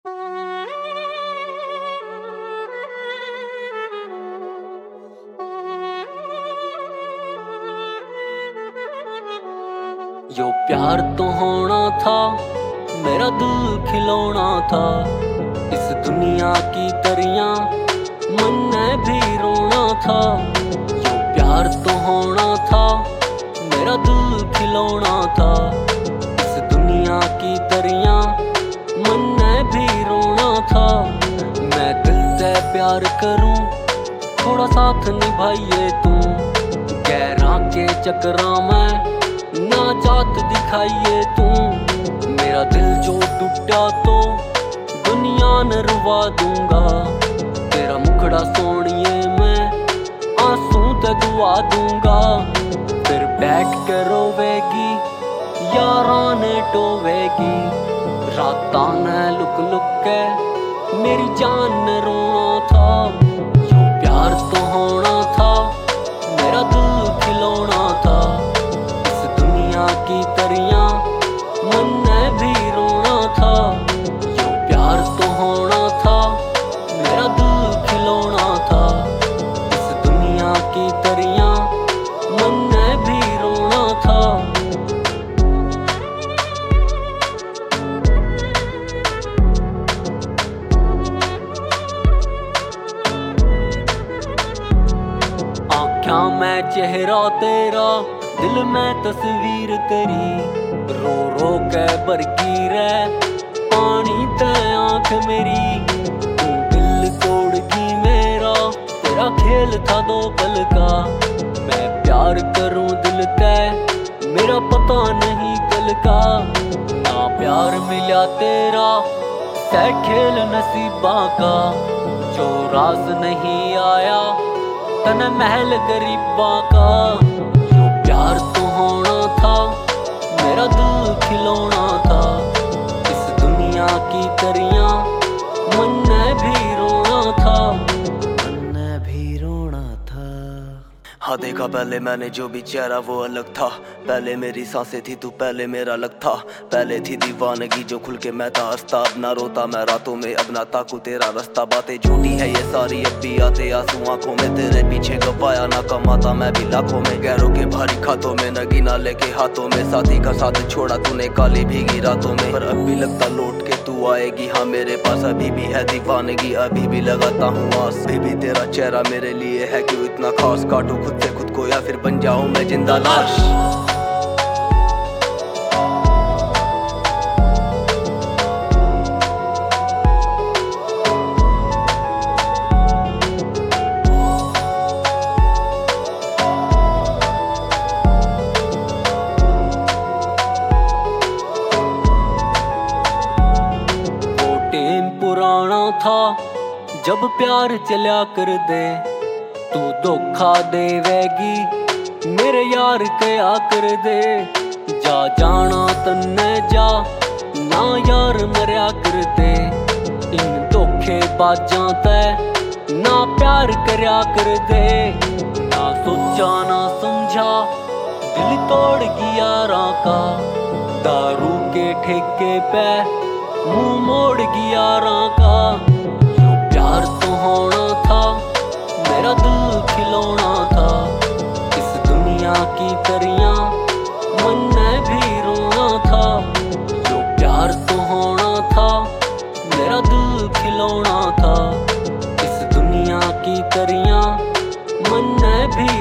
जो प्यार तो होना था, मेरा दिल खिलौना था। इस दुनिया की दरिया मन ने भी रोना था। जो प्यार तो होना था, मेरा दिल खिलौना था। इस दुनिया की दरिया मन ने भी रोना था। मैं दिल से प्यार करूं, थोड़ा साथ निभाइए तू। गैरा के चक्रा में ना जात दिखाइए तू। मेरा दिल जो टूटा तो दुनिया न रुवा दूंगा। तेरा मुखड़ा सोनिए मैं आंसू ते दुआ दूंगा। फिर बैठ के रोवेगी, यारां ने टोवेगी। रातां ने लुक लुक के मेरी जान ने रोना था। जो प्यार तो होना था, मेरा दिल खिलौना था। की तरिया मन ने भी रोना था। जो प्यार तो होना था, मेरा दिल खिलौना था। इस दुनिया की तरिया मन ने भी रोना था। आँखों में चेहरा तेरा, दिल में तस्वीर तेरी। रो रो के बरकी रे पानी ते आँख मेरी। तू दिल तोड़गी मेरा, तेरा खेल था दो पल का। मैं प्यार करूं दिल ते, मेरा पता नहीं कल का। ना प्यार मिला तेरा, सै खेल नसीबा का। जो राज नहीं आया, तन महल गरीबा का। प्यार तो होना था, मेरा दिल खिलौना था। इस दुनिया की तरिया मन ने भी रोना था। मन ने भी रोना था। हाँ देखा पहले मैंने जो भी चेहरा वो अलग था। पहले मेरी सांसें थी तू पहले मेरा अलग था। पहले थी दीवानगी जो खुल के मैं था हंसता। अब ना रोता मैं रातों में, अब ना ताकू तेरा रास्ता। बातें झूठी है ये सारी, अब भी आते आंसू आंखों में। तेरे पीछे गवाया ना कमाता मैं भी लाखों में। गैरों के भारी खातों में, नगी ना लेके हाथों में। साथी का साथ छोड़ा तूने काली भीगी रातों में। पर अब भी लगता लौट के तू आएगी। हाँ मेरे पास अभी भी है दीवानगी, अभी भी लगाता हूँ आस। अभी भी तेरा चेहरा मेरे लिए है क्यों इतना खास। काटू खुद से खुद को या फिर बन जाऊं मैं जिंदा लाश। वो टेम पुराना था, जब प्यार चला कर दे। तू धोखा देवेगी, मेरे यार क्या कर दे। जा जाना तन्ने जा, ना यार मरिया कर दे। इन धोखे बाजां ते ना प्यार करया कर दे। ना सोचा ना समझा, दिल तोड़ गया यारां का। दारू के ठेके पे मुंह मोड़ गया यारां का। जो प्यार तो होना था, मेरा दिल खिलौना था। इस दुनिया की तरिया मन ने भी रोना था। जो प्यार तो होना था, मेरा दिल खिलौना था। इस दुनिया की तरिया मन ने भी